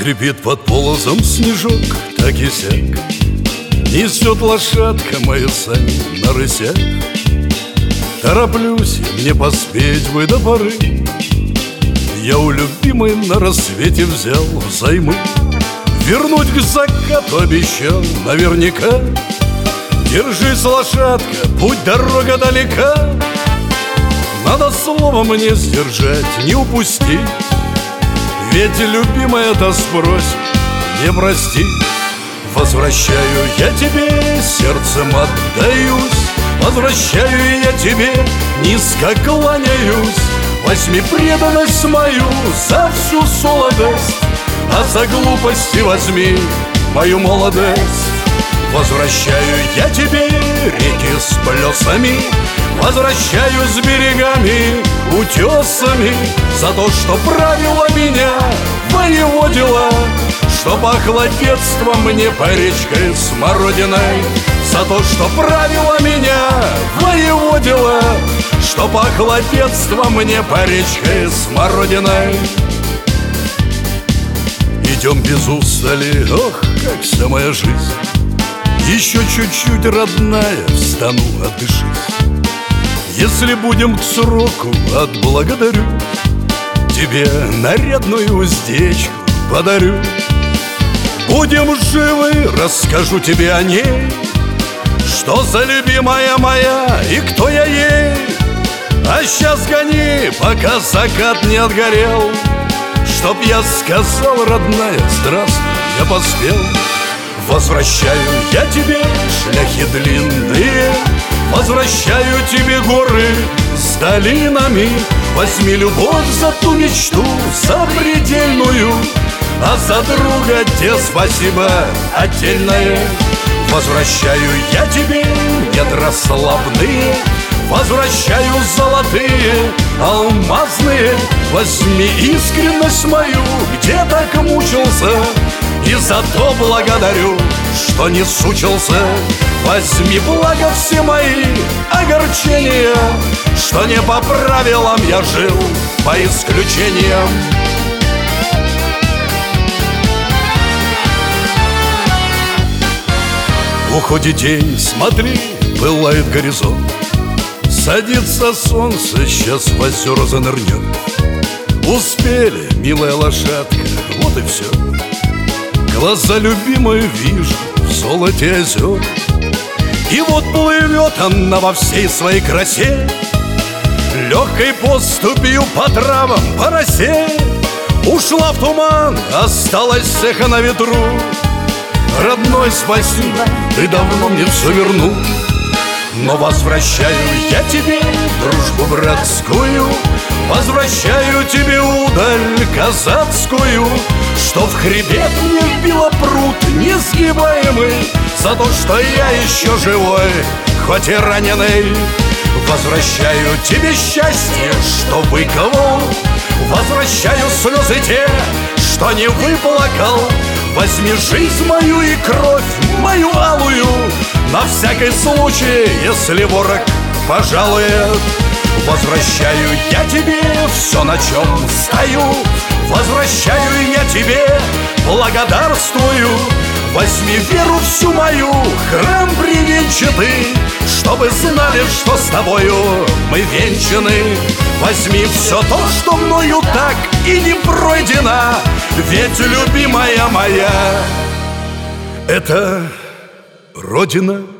Скрипит под полозом снежок, так и сяк. Несет лошадка мою сани на рысях. Тороплюсь, мне поспеть бы до поры. Я у любимой на рассвете взял взаймы. Вернуть к закату обещал наверняка. Держись, лошадка, путь дорога далека. Надо слово мне сдержать, не упустить. Ведь любимая-то спросит, не прости. Возвращаю я тебе, сердцем отдаюсь. Возвращаю я тебе, низко кланяюсь. Возьми преданность мою за всю солодость, а за глупости возьми мою молодость. Возвращаю я тебе реки с плесами. Возвращаю с берегами, утесами. За то, что правила меня, воеводила, что пахло детством мне по речкой смородиной. За то, что правила меня, воеводила, что пахло детством мне по речкой смородиной. Идем без устали, ох, как вся моя жизнь. Еще чуть-чуть, родная, встану, отдышись. Если будем к сроку, отблагодарю. Тебе нарядную уздечку подарю. Будем живы, расскажу тебе о ней. Что за любимая моя и кто я ей. А сейчас гони, пока закат не отгорел, чтоб я сказал, родная, здравствуй, я поспел. Возвращаю я тебе шляхи длинные. Возвращаю тебе горы с долинами. Возьми любовь за ту мечту запредельную, а за друга тебе спасибо отдельное. Возвращаю я тебе недра славные. Возвращаю золотые, алмазные. Возьми искренность мою, где так мучился, и за то благодарю, что не сучился. Возьми благо все мои огорчения, что не по правилам я жил, по исключениям. Уходит день, смотри, пылает горизонт. Садится солнце, сейчас в озера занырнет. Успели, милая лошадка, вот и все. Глаза любимой вижу в золоте озер. И вот плывет она во всей своей красе, легкой поступью по травам, по росе. Ушла в туман, осталась цеха на ветру. Родной, спасибо, ты давно мне все вернул. Но возвращаю я тебе дружбу братскую. Возвращаю тебе удаль казацкую, что в хребет мне вбила прут несгибаемый. За то, что я еще живой, хоть и раненый. Возвращаю тебе счастье, что выковал. Возвращаю слезы те, что не выплакал. Возьми жизнь мою и кровь мою алую, на всякий случай, если ворог пожалует. Возвращаю я тебе все, на чем стою. Возвращаю я тебе, благодарствую. Возьми веру всю мою, храм привенчатый, чтобы знали, что с тобою мы венчаны. Возьми все то, что мною так и не пройдено, ведь любимая моя — это Родина.